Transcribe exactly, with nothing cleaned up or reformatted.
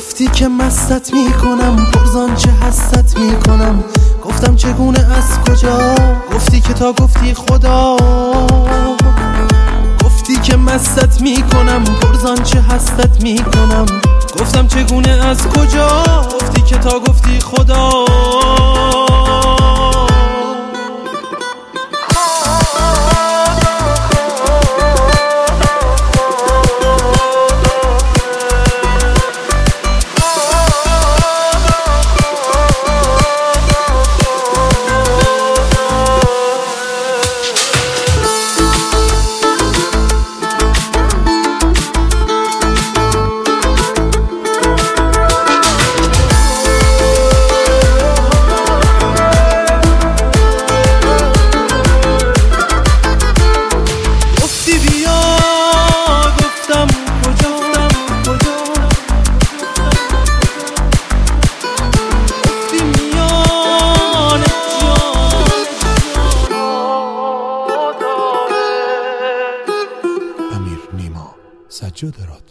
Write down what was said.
گفتی که مستت میکنم، پرزان چه حست میکنم. گفتم چگونه از کجا، گفتی که تا گفتی خدا. گفتی که مستت میکنم، پرزان چه حست میکنم. گفتم چگونه از کجا، گفتی که تا گفتی خدا. سجاد راد